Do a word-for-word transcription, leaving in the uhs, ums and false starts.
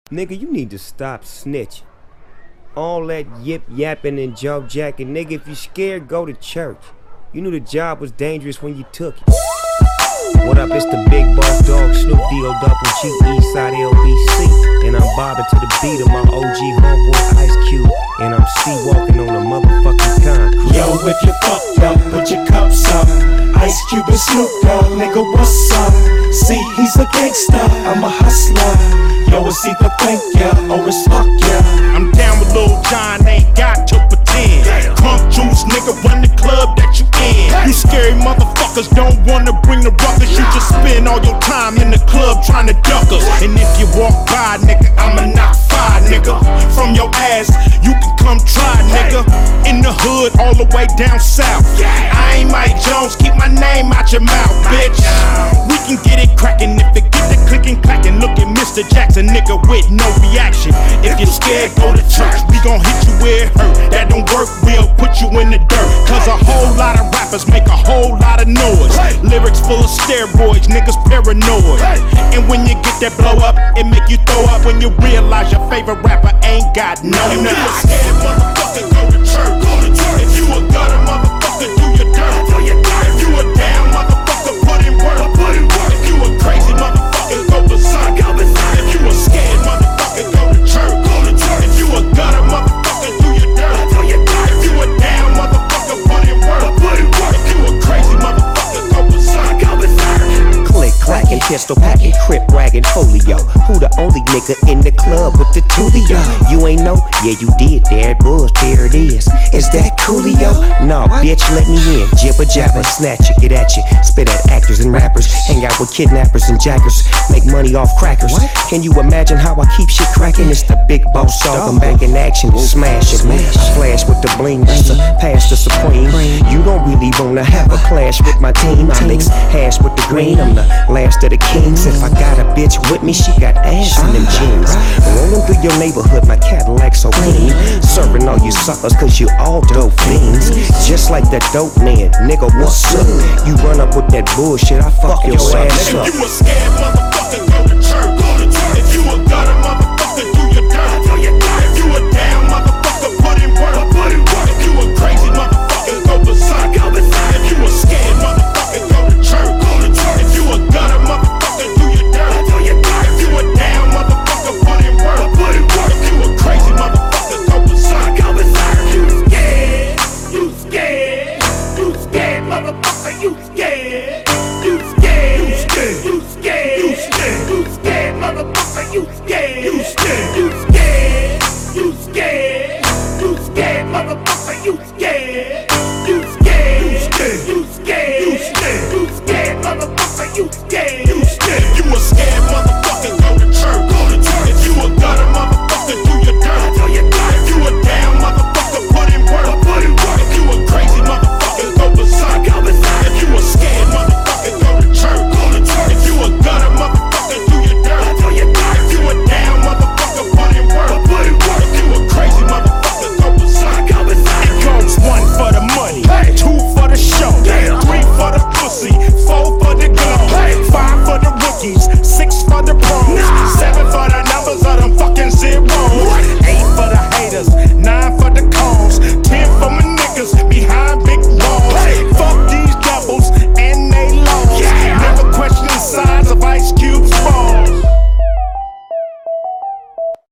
Nigga, you need to stop snitching. All that yip yapping and job jacking. Nigga, if you scared, go to church. You knew the job was dangerous when you took it. What up, it's the big boss dog, Snoop D O Double G, Eastside L B C. And I'm bobbing to the beat of my O G homeboy Ice Cube. And I'm C-walking on the motherfucking concrete. Yo, if you fucked up, put your cups up. Ice Cube and Snoop Dogg, nigga, what's up? See, he's a gangster, I'm a hustler. Yo, it's either thank ya or it's fuck ya. I'm down with Lil Jon, ain't got to pretend. Crunk juice, nigga, run the club that you in. You scary motherfuckers don't wanna bring the ruckus. You just spend all your time in the club trying to duck us. And if you walk by, nigga, I'ma knock five, nigga. From your ass, you can come try, nigga. In the hood, all the way down south. I ain't Mike Jones, keep my name out your mouth, bitch. We can get it crackin' if it get the clickin' clackin'. Look at Mister Jackson, nigga, with no reaction. If you're scared, go to church. We gon' hit you where it hurt. That don't work, we'll put you in the dirt. Cause a whole lot of rappers make a whole lot of noise. Lyrics full of steroids, niggas paranoid. And when you get that blow up, it make you throw up when you realize your favorite rapper ain't got no nuts. If you a scared motherfucker, go to church. If you a gutter motherfucker, do your dirt. If you a down motherfucker, put in work. If you a crazy motherfucker, go berserk. If you a scared motherfucker, go to church. If you a gutter motherfucker, do your dirt. If you a down motherfucker, put in work. If you a crazy motherfucker, go berserk. Click, clacking, pistol packing, crip ragging, folio. Who the only nigga in the club with the tulio? You ain't know? Yeah, you did. There it was, there it is. Is that coolio? No, bitch, let me in. Jibber jabber, snatch it, get at you. Spit at actors and rappers. Hang out with kidnappers and jackers. Make money off crackers. Can you imagine how I keep shit cracking? It's the big boss dog. I'm back in action. Smash it. I flash with the bling. That's a pass the supreme. You don't really wanna have a clash with my team. I mix hash with the green. I'm the last of the kings. If I got a bitch with me, she got ass in them jeans. Rolling through your neighborhood, my Cadillac so clean. Serving all you suckers cause you all dope fiends. Just like that dope man, nigga, what's up? You run up with that bullshit, I fuck your ass up. If you a scared motherfucker, go to church. If you a gutter motherfucker, do your dirt. If you a down motherfucker, put in work. If you a crazy motherfucker, go berserk. If you a scared motherfucker, go to church. If you a gutter motherfucker, do your dirt. If you a down motherfucker, put in work. If you a crazy motherfucker, go berserk. You scared, you scared, you scared motherfucker, you scared. You scared, you scared, you scared, you scared, you scared motherfucker, you scared, you scared, you scared.